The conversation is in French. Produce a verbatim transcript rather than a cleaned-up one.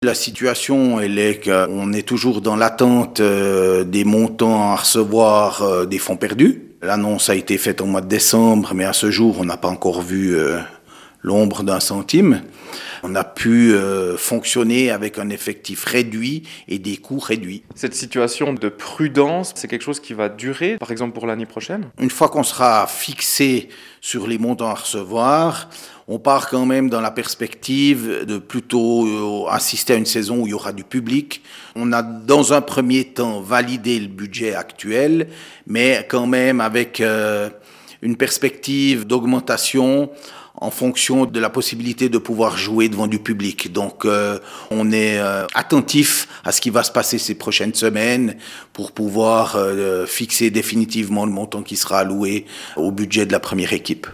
La situation, elle est qu'on est toujours dans l'attente euh, des montants à recevoir euh, des fonds perdus. L'annonce a été faite au mois de décembre, mais à ce jour, on n'a pas encore vu euh, l'ombre d'un centime. On a pu euh, fonctionner avec un effectif réduit et des coûts réduits. Cette situation de prudence, c'est quelque chose qui va durer, par exemple pour l'année prochaine? Une fois qu'on sera fixé sur les montants à recevoir, on part quand même dans la perspective de plutôt euh, assister à une saison où il y aura du public. On a dans un premier temps validé le budget actuel, mais quand même avec euh, une perspective d'augmentation en fonction de la possibilité de pouvoir jouer devant du public. Donc euh, on est euh, attentif à ce qui va se passer ces prochaines semaines pour pouvoir euh, fixer définitivement le montant qui sera alloué au budget de la première équipe.